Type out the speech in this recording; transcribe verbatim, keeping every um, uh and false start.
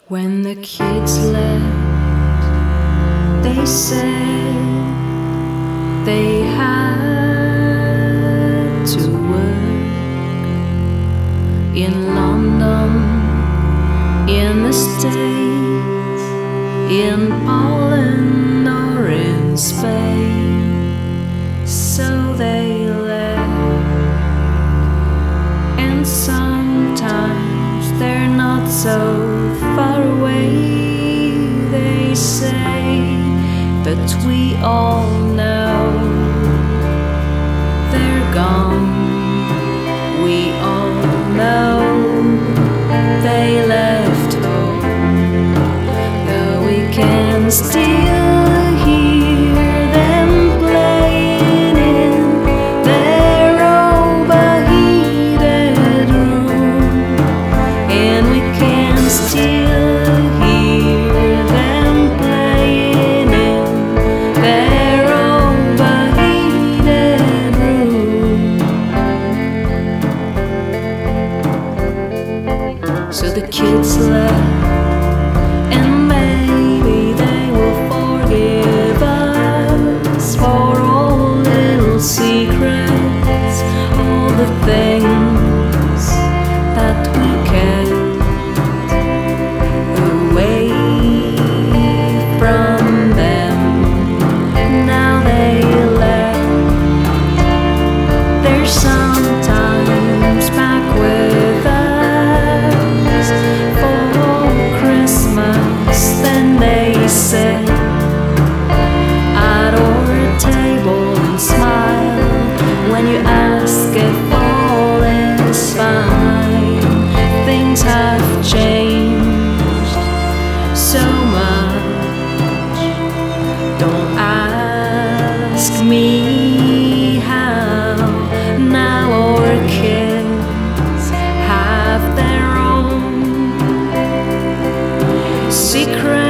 When the kids left, they said they had to work in London, in the States, in Poland or in Spain. So they left, and sometimes they're not so far away. They say, but we all know they're gone. We all know they left home, though we can still hear them playing in their overheated room, and we can still hear them playing in their overheated room. So the kids left, and maybe they will forgive us for all little secrets, all the things that we kept away from them. Now they left, they're sometimes back with us for Christmas. Then they sit at our table and smile when you ask if all is fine. Things have changed so much. Don't ask me how. Now our kids have their own secret